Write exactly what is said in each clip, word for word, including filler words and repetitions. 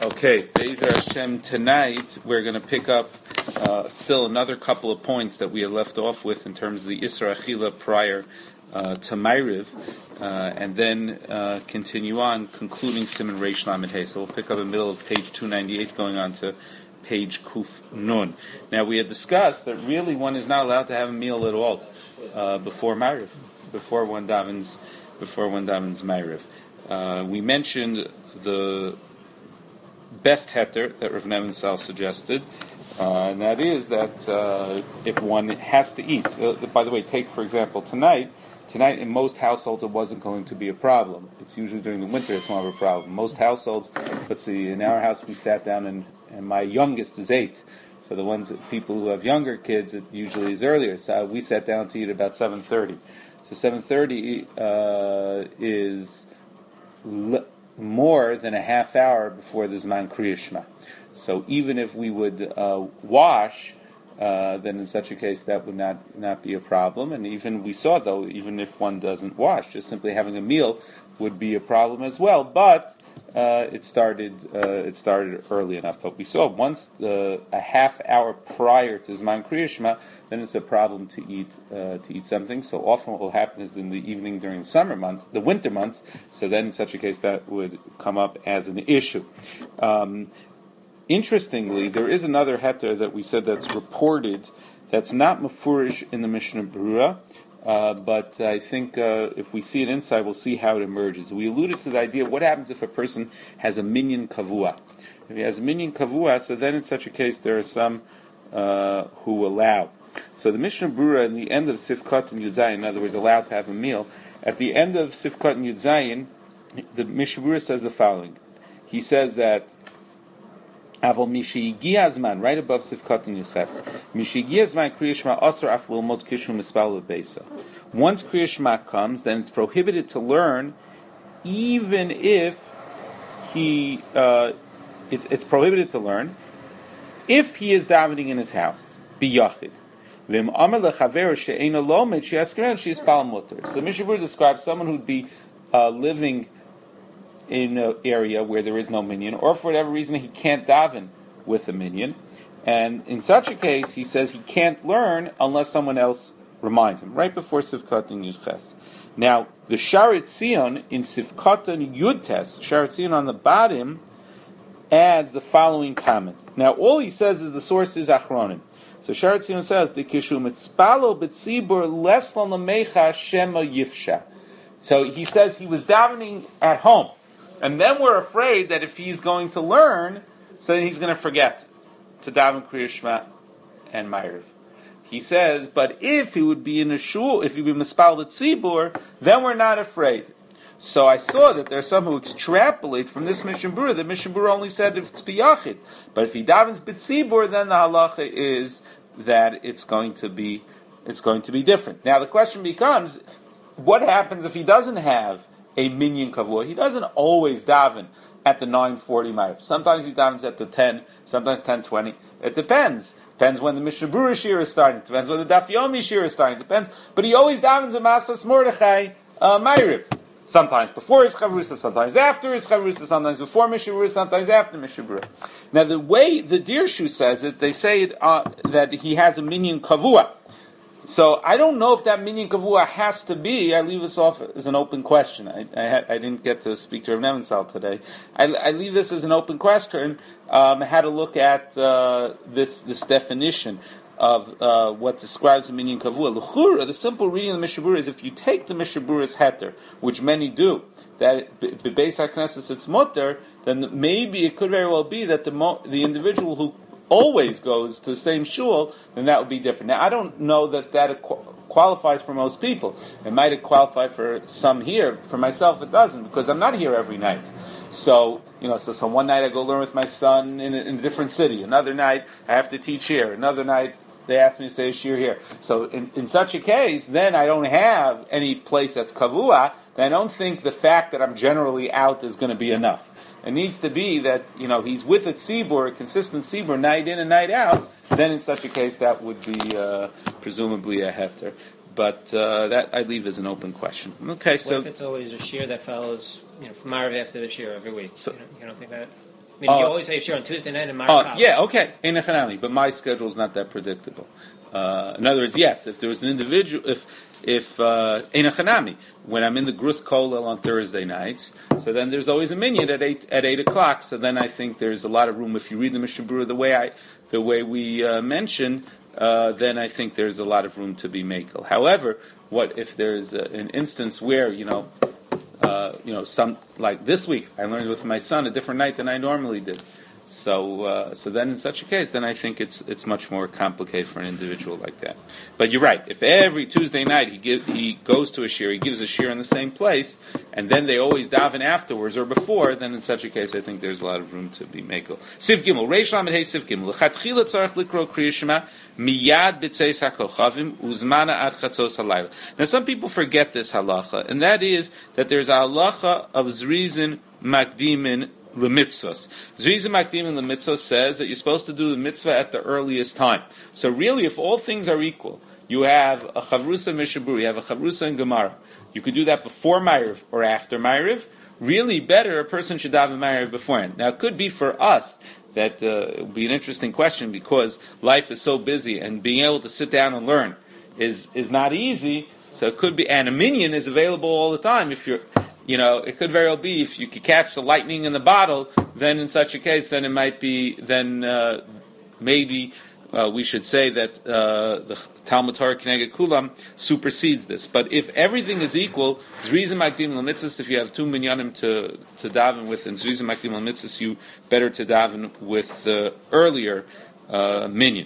Okay, Be'ezer Hashem, tonight we're going to pick up uh, still another couple of points that we had left off with in terms of the Isra Achila prior uh, to Ma'ariv, uh, and then uh, continue on, concluding Siman Reish Lamed Hey. So we'll pick up in the middle of page two ninety-eight, going on to page Kuf Nun. Now we had discussed that really one is not allowed to have a meal at all uh, before Ma'ariv, before one davens, before one davens Ma'ariv. Uh, we mentioned the best heter that Rav Nebenzahl suggested, uh, and that is that uh, if one has to eat. Uh, by the way, take for example tonight. Tonight in most households it wasn't going to be a problem. It's usually during the winter it's more of a problem. Most households, let's see, in our house we sat down and, and my youngest is eight. So the ones that people who have younger kids, it usually is earlier. So we sat down to eat about seven thirty. So seven thirty uh, is l- more than a half hour before the Zman Kriya Shema. So even if we would uh, wash, uh, then in such a case that would not, not be a problem. And even we saw though, even if one doesn't wash, just simply having a meal would be a problem as well. But uh, it started uh, it started early enough. But we saw once uh, a half hour prior to Zman Kriya Shema, then it's a problem to eat uh, to eat something. So often what will happen is in the evening during the summer month, the winter months, so then in such a case that would come up as an issue. Um, interestingly, there is another heter that we said that's reported that's not mafurish in the Mishnah Berurah, uh, but I think uh, if we see it inside, we'll see how it emerges. We alluded to the idea, what happens if a person has a minyan kavua? If he has a minyan kavua, so then in such a case there are some uh, who allow. So the Mishnah Berurah in the end of Sifkat and Yud Zayin, in other words, allowed to have a meal, at the end of Sifkat and Yud Zayin, the Mishnah Berurah says the following. He says that Avol Mishi Giazman, right above Sifkat and Yud Ches, Mishi Giazman Kriya Shema Asr Af Lilmod Kishum Mispal Beisa. Once Kriya Shema comes, then it's prohibited to learn, even if he, uh, it, it's prohibited to learn, if he is davening in his house, biyachid. So the Mishnah Berurah describes someone who'd be uh, living in an area where there is no minyan, or for whatever reason he can't daven with a minyan, and in such a case he says he can't learn unless someone else reminds him, right before Sifkat and Yud Ches. Now, the Sharet Zion in Sifkat and Yud Tes, Sharet Zion on the bottom, adds the following comment. Now, all he says is the source is Achronim. So Sharet Zion says, "The kishum etzpalo betzibur leslan lamecha shema yifsha." So he says he was davening at home, and then we're afraid that if he's going to learn, so then he's going to forget to daven Kriya Shema and Ma'ariv. He says, but if he would be in a shul, if he would be mispal betzibur, then we're not afraid. So I saw that there are some who extrapolate from this Mishnah Berurah. The Mishnah Berurah only said if it's biyachid, but if he davens b'tzibur, then the halacha is that it's going to be it's going to be different. Now the question becomes, what happens if he doesn't have a minyan kavua? He doesn't always daven at the nine forty ma'ariv. Sometimes he davens at the ten, sometimes ten twenty. It depends. Depends when the Mishnah Berurah shir is starting. Depends when the Daf Yomi shir is starting. Depends. But he always davens a Masas Mordechai uh, ma'ariv. Sometimes before his chavrusa, sometimes after his chavrusa, sometimes before Mishnah Berurah, sometimes after Mishnah Berurah. Now, the way the Dirshu says it, they say it, uh, that he has a minyan kavua. So I don't know if that minyan kavua has to be. I leave this off as an open question. I, I, had, I didn't get to speak to Rav Nebenzahl today. I, I leave this as an open question. Um, I had to look at uh, this this definition of uh, what describes the minyan kavua. L'chura, the simple reading of the Mishnah Berurah is if you take the Mishnah Berurah's heter, which many do, that bebeis haknesses it's mutter, then maybe it could very well be that the mo- the individual who always goes to the same shul, then that would be different. Now, I don't know that that qualifies for most people. It might qualify for some here. For myself, it doesn't, because I'm not here every night. So, you know, so, so one night I go learn with my son in a, in a different city. Another night I have to teach here. Another night they ask me to say a shir here. So in, in such a case, then I don't have any place that's kavua. Then I don't think the fact that I'm generally out is going to be enough. It needs to be that, you know, he's with a tzibur, a consistent tzibur, night in and night out. Then in such a case, that would be uh, presumably a heter. But uh, that I leave as an open question. Okay, so what if it's always a shir that follows, you know, from Ma'ariv after the shir every week? So, you, know, you don't think that? I mean, uh, you always say share on Tuesday night and uh, Mark. yeah, okay, in Echanami, but my schedule is not that predictable. Uh, in other words, yes, if there was an individual, if if uh, in Echanami, when I'm in the Grus Kolel on Thursday nights, so then there's always a minyan at eight at eight o'clock. So then I think there's a lot of room. If you read the Mishnah Berurah the way I the way we uh, mentioned, uh, then I think there's a lot of room to be makel. However, what if there's a, an instance where you know. Uh, you know, some like this week, I learned with my son a different night than I normally did. So, uh, so then in such a case, then I think it's it's much more complicated for an individual like that. But you're right. If every Tuesday night he give, he goes to a shir, he gives a shir in the same place, and then they always daven afterwards or before, then in such a case, I think there's a lot of room to be makel. Siv Gimel, Reish Lamed Hey Siv Gimel. Lechatchila tzarich likro Kriya Shema miyad b'tzeis hakochavim uzmana ad chatzos halayla. Now, some people forget this halacha, and that is that there's a halacha of zrizin makdimin l'mitzvahs. Zrizim Makdim the mitzvah says that you're supposed to do the mitzvah at the earliest time. So really, if all things are equal, you have a chavrusa mishabur, you have a chavrusa and gemara. You could do that before Ma'ariv or after Ma'ariv. Really better, a person should daven Ma'ariv beforehand. Now, it could be for us that uh, it would be an interesting question because life is so busy and being able to sit down and learn is is not easy. So it could be, and a minyan is available all the time if you're. You know, it could very well be if you could catch the lightning in the bottle, then in such a case, then it might be, then uh, maybe uh, we should say that uh, the Talmud Torah Keneged Kulam supersedes this. But if everything is equal, Zrizim Makdim L'Mitzvahs, if you have two minyanim to, to daven with, and Zrizim Makdim L'Mitzvahs, you better to daven with the earlier uh, minyan.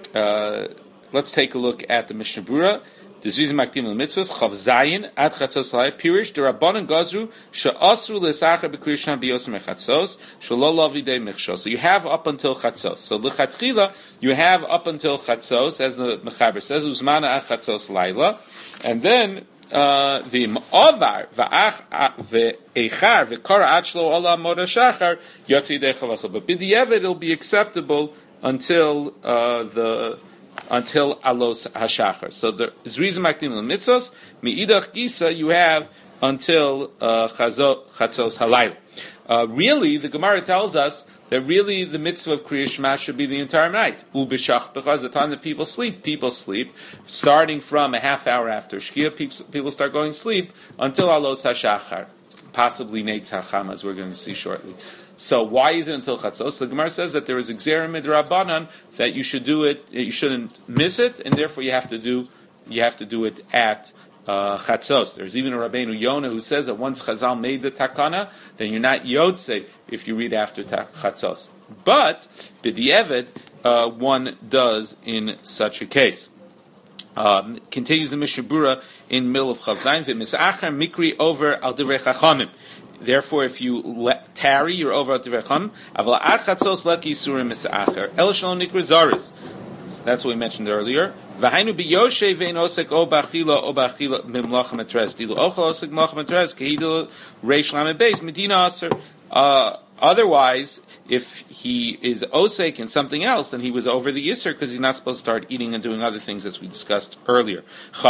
Uh, let's take a look at the Mishnah Berurah. The Zrizim Makdim L'Mitzvahs, Chav Zayin, Ad Chatzos Halay, Pirish, D'Rabbanan Gazru, She'asru L'Sachar B'Kriyas Shema B'Yosem Chatzos, She'lo Lavi Dei Mechshos. So you have up until Chatzos. So L'Chatchila, you have up until Chatzos, as the Mechaber says, Uzmana Ad Chatzos Laila, and then uh, the Ma'avar, Va'ach, Ve'echar, Ve'kara Ad Shlo Ola Moda Shachar, Yotzi Dei Chavasol. But B'di'evet, it'll be acceptable until uh, the until alos hashachar. So the zrizim makdim l'mitzvos miidach gisa you have until uh, chatzos halayla. Uh, really, the Gemara tells us that really the mitzvah of Kriya Shema should be the entire night. Ubishach, because the time that people sleep, people sleep, starting from a half hour after Shkia, people, people start going to sleep until alos hashachar, possibly Neitz Hacham, as we're going to see shortly. So why is it until Chatzos? The Gemara says that there is a Gzera Midrabanan that you should do it, you shouldn't miss it, and therefore you have to do you have to do it at uh, Chatzos. There's even a Rabbeinu Yonah who says that once Chazal made the takana, then you're not Yotze if you read after ta- Chatzos. But B'di'evet, uh, one does in such a case. Um, continues the Mishnah Berurah in middle of Chav Zayin, v'misachar mikri over al divrei chachamim. Therefore, if you let, tarry, you're over al divrei chachamim. Aval ad chatzos leki isurim misachar el shalom nikra zaris. That's what we mentioned earlier. V'hainu biyoshe ve'in osek o b'achila o b'achila mimlacha metres dilu ochel osek mlacha metres kehidu reish lamed beis medina aser. Otherwise, if he is osek in something else, then he was over the yisr because he's not supposed to start eating and doing other things as we discussed earlier.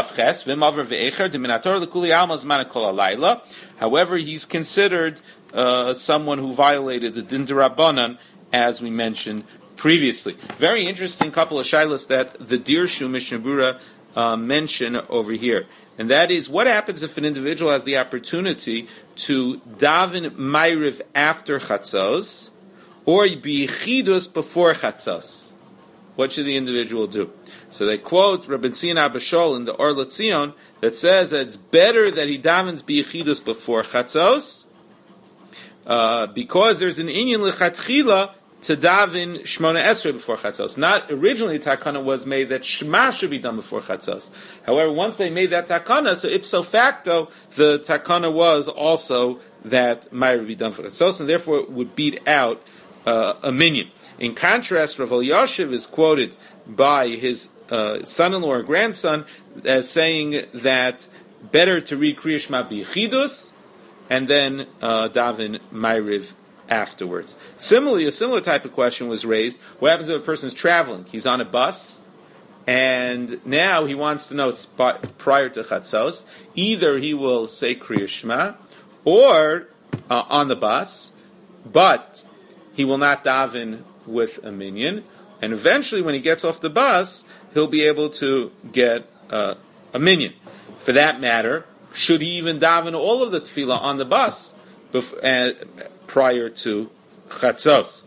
However, he's considered uh, someone who violated the din d'Rabbanan, as we mentioned previously. Very interesting couple of shilas that the Dirshu Mishnah Berurah uh, mention over here. And that is, what happens if an individual has the opportunity to daven Ma'ariv after Chatzos, or B'yichidus before Chatzos? What should the individual do? So they quote Rabbi Tzion Abishol in the Or L'Tzion that says that it's better that he davens B'yichidus before Chatzos, uh, because there's an inyan l'chatchila to daven Shmona Esrei before Chatzos. Not originally takana was made that Shema should be done before Chatzos. However, once they made that takana, so ipso facto, the takana was also that Ma'ariv be done for Chatzos, and therefore it would beat out uh, a minyan. In contrast, Rav Elyashiv is quoted by his uh, son-in-law or grandson as saying that better to read Kriya Shema b'yichidus and then uh, daven Ma'ariv afterwards. Similarly, a similar type of question was raised. What happens if a person is traveling? He's on a bus, and now he wants to know it's prior to Chatzos. Either he will say Kriya Shema, or uh, on the bus, but he will not daven with a minyan, and eventually when he gets off the bus, he'll be able to get uh, a minyan. For that matter, should he even daven all of the tefillah on the bus bef- uh, prior to chatzos?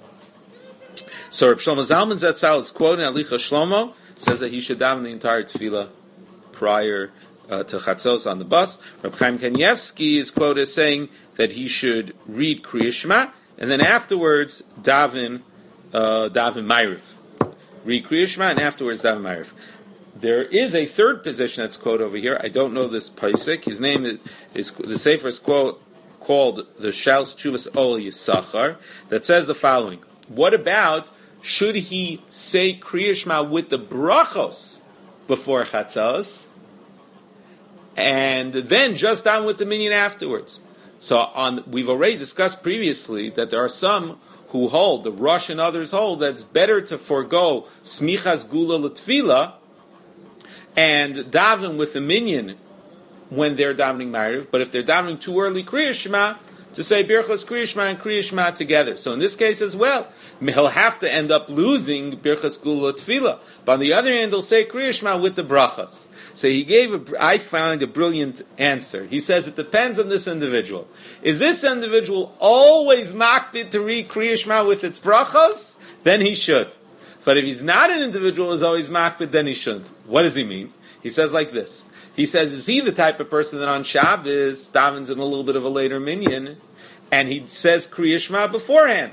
So Reb Shlomo Zalman Zatzal is quoting Alicha Shlomo, says that he should daven the entire tefillah prior uh, to chatzos on the bus. Reb Chaim Kanievsky is quoted as saying that he should read Kriya Shema, and then afterwards daven uh, daven Ma'ariv. Read Kriya Shema, and afterwards daven Ma'ariv. There is a third position that's quoted over here. I don't know this Paisik. His name is, is the Sefer is quote, called the Shals Chuvas Ol Yisachar, that says the following. What about, should he say Kriya Shema with the brachos before Chatzos, and then just down with the minyan afterwards? So on, we've already discussed previously that there are some who hold, the Rosh and others hold, that it's better to forego Smichas Gula L'Tfila and daven with the minyan when they're davening Ma'ariv, but if they're davening too early Kriya Shema, to say Birchas Kriya Shema and Kriya Shema together. So in this case as well, he'll have to end up losing Birchas Gula Tefillah. But on the other hand, he'll say Kriya Shema with the brachas. So he gave, a, I found a brilliant answer. He says it depends on this individual. Is this individual always makbid to read Kriya Shema with its brachas? Then he should. But if he's not an individual who's always makbid, then he shouldn't. What does he mean? He says like this. He says, is he the type of person that on Shabbos davens in a little bit of a later minyan, and he says Kriya Shema beforehand,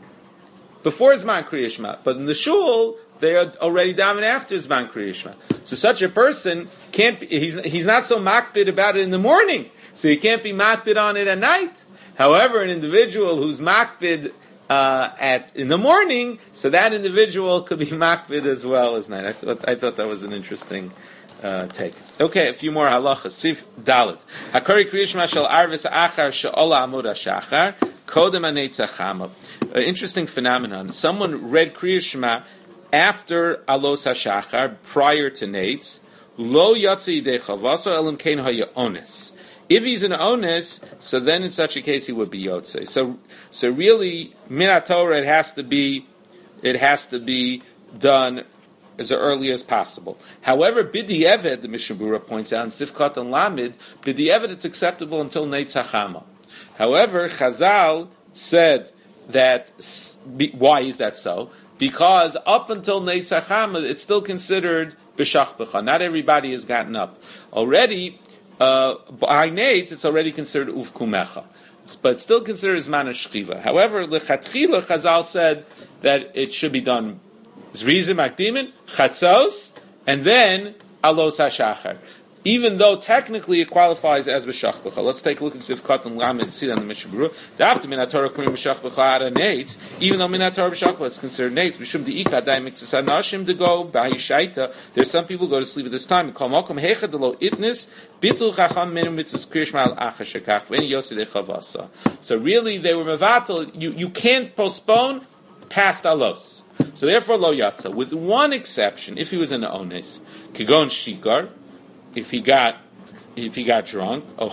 before Zman Kriya Shema. But in the shul, they are already davening after Zman Kriya Shema. So such a person can't be, he's, he's not so makbid about it in the morning, so he can't be makbid on it at night. However, an individual who's makbid Uh, at in the morning, so that individual could be makbid as well as night. I thought I thought that was an interesting uh, take. Okay, a few more halachas. Sif Dalet. Hakari Kriya Shema shel arvis achar she'ola amud hashachar kodem hanetzachama. An interesting phenomenon. Someone read Kriya Shema after alos hashachar, prior to Nates. Lo yatsi yidei chavasa elim kein haya ones. If he's an ones, so then in such a case he would be yotze. So, so really, minat Torah, it has to be, it has to be done as early as possible. However, bidi eved, the Mishnah Berurah points out in Sifkat and Lamid, bidi eved, it's acceptable until Neitz Hachama. However, Chazal said that, why is that so? Because up until Neitz Hachama, it's still considered b'shach b'cha. Not everybody has gotten up. Already, Uh, by Nate, it's already considered uvkumecha, but still considered zman shchiva. However, lechatchila Chazal said that it should be done zrizim akdimin chatzos and then alos hashachar, even though technically it qualifies as b'shach b'cha. Let's take a look at Sifkat and Lamed, see that in the Mishnah Berurah. After minat Torah kurim b'shach b'cha ara Nate, even though minat Torah b'shach b'cha is considered Nate, b'shum de'ika dai mitzvah nashim to go b'hayishaita. There's some people who go to sleep at this time. Kol mokom heicha delo itnis bitul chacham minu mitzvahs kriya shema al acha shekach v'eni yosi dechavasa. So really, they were mevatel. You you can't postpone past alos. So therefore, lo yatza. With one exception, if he was in the ones, kigon shikar. If he got, if he got drunk, or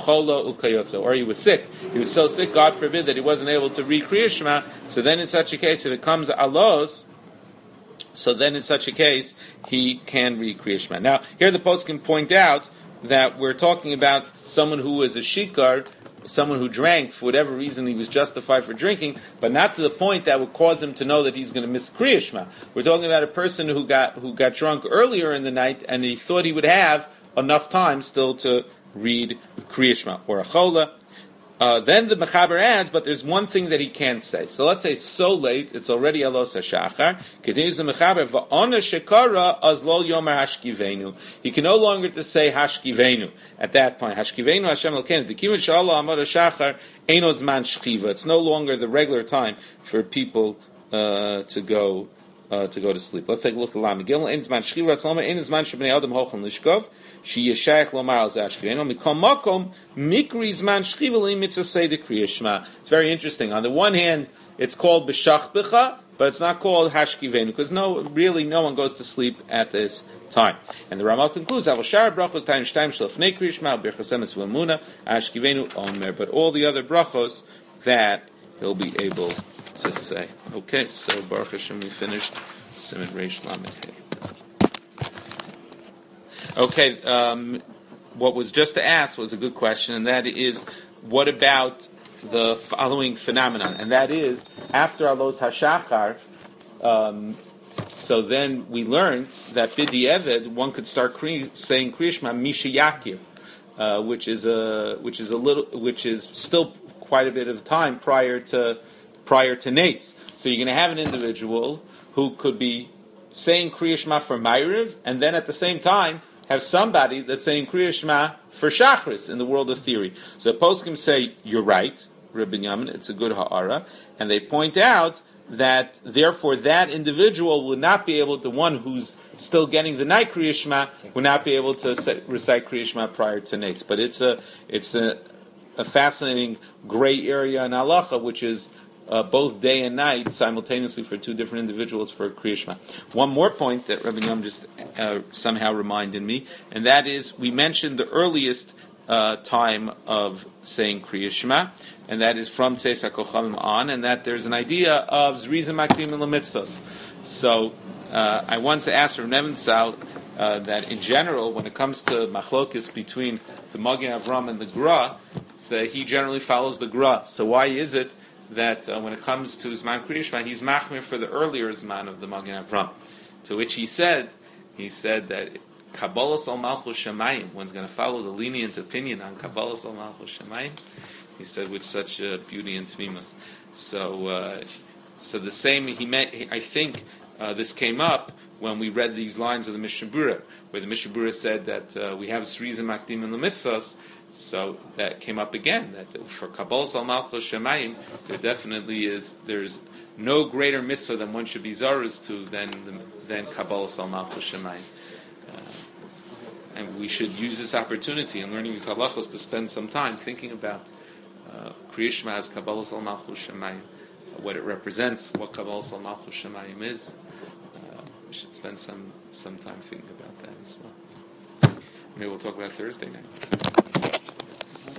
he was sick, he was so sick, God forbid, that he wasn't able to read Kriya Shema. So then, in such a case, if it comes alos, so then in such a case he can read Kriya Shema. Now, here the post can point out that we're talking about someone who was a shikar, someone who drank for whatever reason he was justified for drinking, but not to the point that would cause him to know that he's going to miss Kriya Shema. We're talking about a person who got who got drunk earlier in the night and he thought he would have enough time still to read Kriya Shema or a chola. Uh, then the Mechaber adds, but there's one thing that he can't say. So let's say it's so late, it's already alos hashachar. Continues the Mechaber, va'ona shekara az lo yomer hashkivenu. He can no longer to say hashkivenu at that point. Hashkivenu Hashem elkeinu. D'kimun she'ala amar hashachar eino zman shchiva. It's no longer the regular time for people uh, to go uh, to go to sleep. Let's take a look at Lam Gimel. Ein zman shchiva ratzlama ein zman shebnei adam hochan lishkov. She yeshayach lomar al zashkivenu mikom makom mikri zman shchiva li mitzvah seder kriya shema. It's very interesting. On the one hand, it's called b'shach b'cha, but it's not called hashkivenu because no, really, no one goes to sleep at this time. And the Ramal concludes, "Avol shar brachos tayin shtayim shlefnei kriya shema birchas emes v'amuna hashkivenu omer." But all the other brachos that he'll be able to say. Okay, so Baruch Hashem, we finished Siman Reish Lamed Hey. Okay, um, what was just asked was a good question, and that is, what about the following phenomenon? And that is, after Alos HaShachar, um, so then we learned that Bidi Eved, one could start cre- saying Kriya Shema Misha Yakir, uh, which is a which is a little which is still quite a bit of time prior to prior to Nates. So you're going to have an individual who could be saying Kriya Shema for Ma'ariv, and then at the same time have somebody that's saying Kriya Shema for Shachris in the world of theory. So poskim say, you're right, Rabbi Yamin, it's a good ha'ara, and they point out that therefore that individual would not be able, the one who's still getting the night Kriya Shema, would not be able to say, recite Kriya Shema prior to Nates. But it's a it's a, a fascinating gray area in halacha, which is Uh, both day and night simultaneously for two different individuals for Kriya Shema. One more point that Rabbi Yom just uh, somehow reminded me, and that is we mentioned the earliest uh, time of saying Kriya Shema, and that is from Tzeis HaKochavim on, and that there's an idea of Zriza Makdim and Lamitzos. So uh, I once asked Rav Nebenzahl uh, that in general, when it comes to machlokis between the Magen Avram and the Gra, so he generally follows the Gra. So why is it that uh, when it comes to Zman Kriya Shema, he's machmir for the earlier Zman of the Magen Avram? To which he said, he said that Kabbalas al Malchus Shemayim, one's going to follow the lenient opinion on Kabbalas al Malchus Shemayim. He said with such uh, beauty and tmimus. So, uh, so the same. He meant. I think uh, this came up when we read these lines of the Mishnah Berurah, where the Mishnah Berurah said that uh, we have Sriza Makdim and the Mitzvos. So that came up again, that for Kabbalas al Malchus Shemayim, there definitely is, there's no greater mitzvah than one should be zaruz to than the, than Kabbalas al Malchus Shemayim. Uh, and we should use this opportunity in learning these halachos to spend some time thinking about uh, Kriya Shema as Kabbalas al Malchus Shemayim, uh, what it represents, what Kabbalas al Malchus Shemayim is. Uh, we should spend some, some time thinking about that as well. Maybe we'll talk about Thursday night.